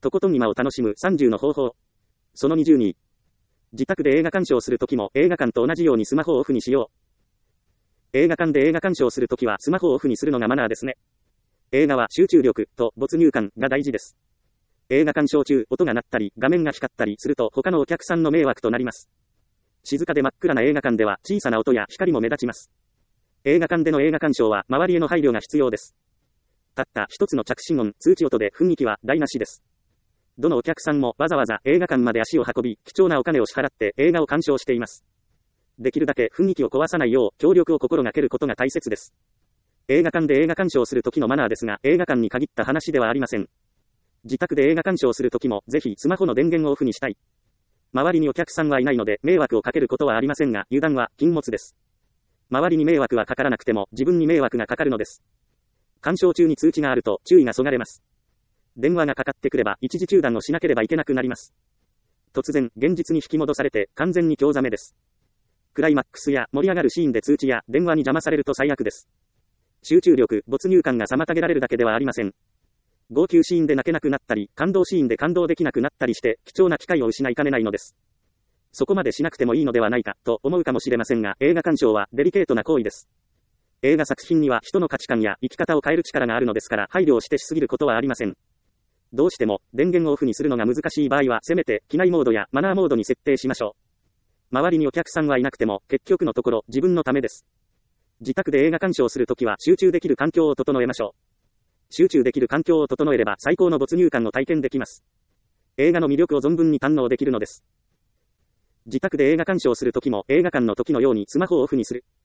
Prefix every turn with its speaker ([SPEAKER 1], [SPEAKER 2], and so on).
[SPEAKER 1] とことん今を楽しむ30の方法。その20に。自宅で映画鑑賞するときも映画館と同じようにスマホをオフにしよう。映画館で映画鑑賞するときはスマホをオフにするのがマナーですね。映画は集中力と没入感が大事です。映画鑑賞中、音が鳴ったり、画面が光ったりすると他のお客さんの迷惑となります。静かで真っ暗な映画館では小さな音や光も目立ちます。映画館での映画鑑賞は周りへの配慮が必要です。たった一つの着信音、通知音で雰囲気は台無しです。どのお客さんもわざわざ映画館まで足を運び、貴重なお金を支払って映画を鑑賞しています。できるだけ雰囲気を壊さないよう協力を心がけることが大切です。映画館で映画鑑賞する時のマナーですが、映画館に限った話ではありません。自宅で映画鑑賞するときも、ぜひスマホの電源をオフにしたい。周りにお客さんはいないので、迷惑をかけることはありませんが、油断は禁物です。周りに迷惑はかからなくても、自分に迷惑がかかるのです。鑑賞中に通知があると、注意がそがれます。電話がかかってくれば、一時中断をしなければいけなくなります。突然、現実に引き戻されて、完全に興ざめです。クライマックスや盛り上がるシーンで通知や電話に邪魔されると最悪です。集中力、没入感が妨げられるだけではありません。号泣シーンで泣けなくなったり、感動シーンで感動できなくなったりして、貴重な機会を失いかねないのです。そこまでしなくてもいいのではないか、と思うかもしれませんが、映画鑑賞はデリケートな行為です。映画作品には人の価値観や生き方を変える力があるのですから、配慮をしてしすぎることはありません。どうしても、電源をオフにするのが難しい場合は、せめて、機内モードやマナーモードに設定しましょう。周りにお客さんはいなくても、結局のところ、自分のためです。自宅で映画鑑賞するときは、集中できる環境を整えましょう。集中できる環境を整えれば最高の没入感を体験できます。映画の魅力を存分に堪能できるのです。自宅で映画鑑賞するときも映画館の時のようにスマホをオフにする。